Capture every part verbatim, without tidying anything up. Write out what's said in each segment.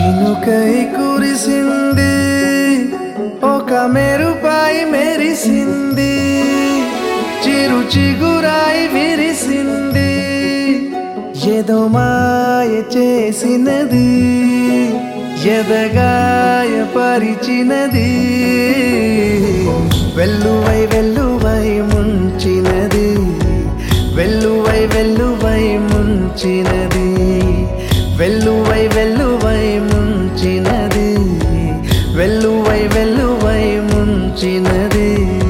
చినుకై కురిసింది, ఒక మెరుపాయి మెరిసింది, చిరు చిగురాయి విరిసింది, ఏదో మాయ చేసినది, ఎదగాయ పరిచినది, వెల్లువై వెల్లువై ముంచినది, వెల్లువై వెల్లువై ముంచినది, వెల్లువై వెల్లువై ముంచినది, వెల్లువై వెల్లువై ముంచినది.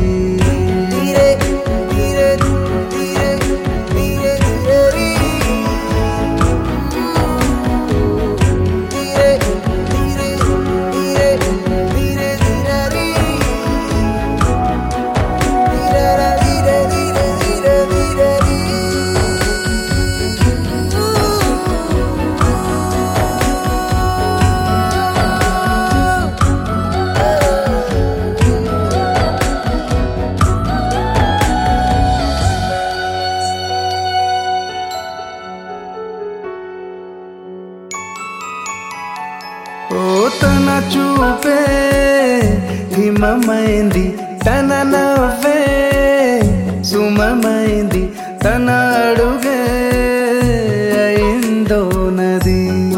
ఓ తన చూపే హిమమైంది, తన నవ్వే సుమమైంది, తన అడుగే అయిందో నది,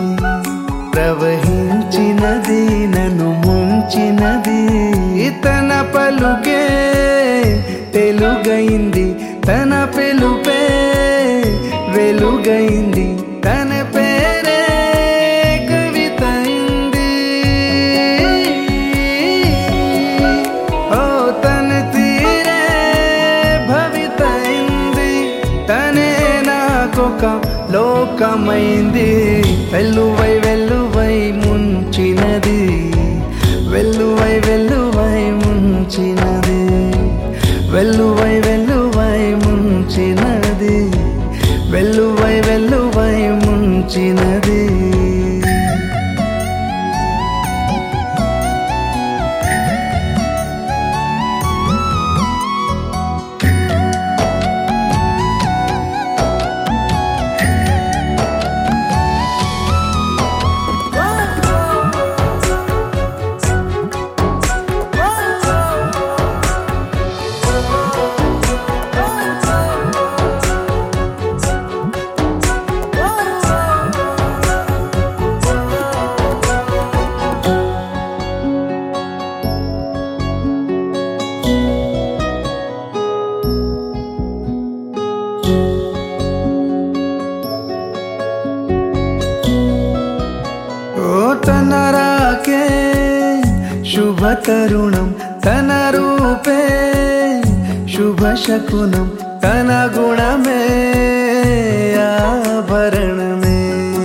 ప్రవహించినది నన్ను ముంచినది, తన పలుకే తెలుగైంది, తన పిలుపే వెలుగైంది, తన పేరే కవితైంది. ఓ తన తీరే భవితైంది, తనే నాకొక లోకమైంది, వెల్లువై వెల్లువై ముంచినది, వెల్లువై వెల్లువై ముంచినది, వెల్లువై వెల్లువై ముంచినది, వెల్లువై వెల్లువై ముంచినది. తన రాకే శుభ తరుణం, తన రూపే శుభ శకునం, తన గుణమే ఆభరణమే,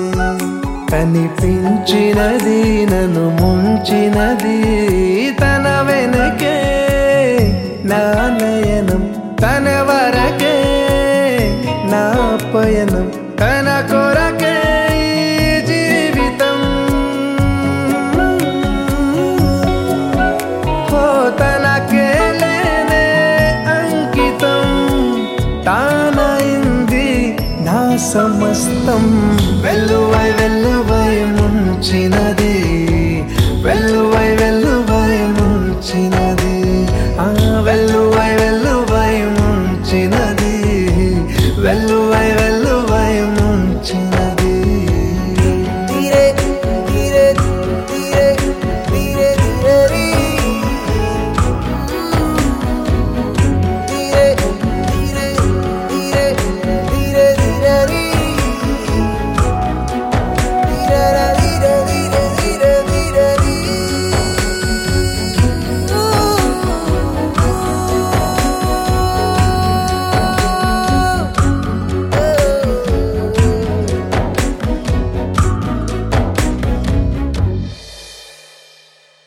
కనిపించినది నన్ను ముంచినది, తన వెనకే నా నయనం, తన వరకే నా పయనం, తన కొర